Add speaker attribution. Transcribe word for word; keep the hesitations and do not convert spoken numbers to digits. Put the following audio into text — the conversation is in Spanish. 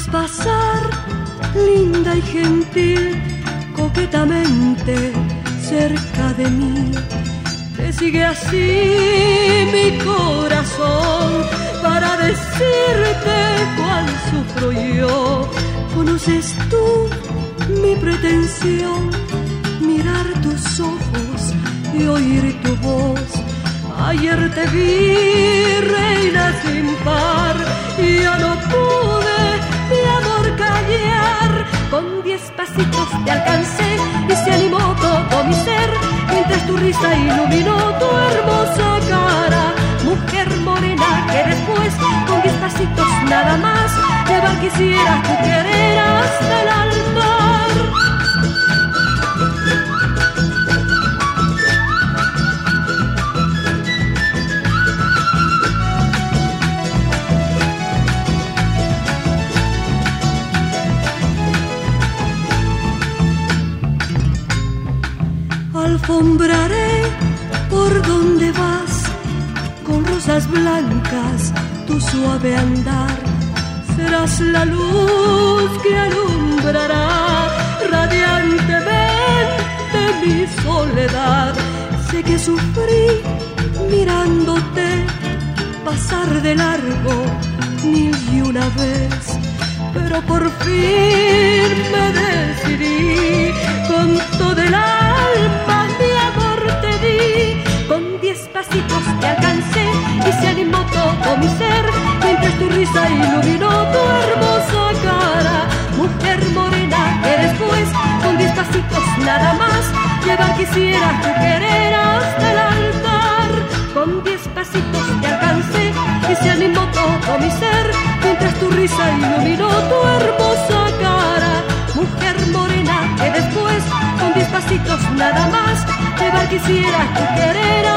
Speaker 1: haces pasar, linda y gentil, coquetamente cerca de mí. Te sigue así mi corazón para decirte cuál sufro yo. ¿Conoces tú mi pretensión? Mirar tus ojos y oír tu voz. Ayer te vi, reina sin par, y ya no pude mi amor callar. Con diez pasitos te alcancé y se animó todo mi ser, mientras tu risa iluminó tu hermosa cara. Mujer morena que después, con diez pasitos nada más, llevar quisiera tu querer hasta el altar. Alfombraré por donde vas, con rosas blancas tu suave andar. Serás la luz que alumbrará radiantemente mi soledad. Sé que sufrí mirándote pasar de largo mil y una vez, pero por fin me decidí. Con todo el alma mi amor te di. Con diez pasitos te alcancé y se animó todo mi ser, mientras tu risa iluminó tu hermosa cara. Mujer morena que después, con diez pasitos nada más, llevar quisiera tu querer hasta el altar. Con diez pasitos te alcancé y se animó todo mi ser, mientras tu risa iluminó tu hermosa cara. Mujer morena que después, con diez pasitos nada más, llevar quisiera tu querer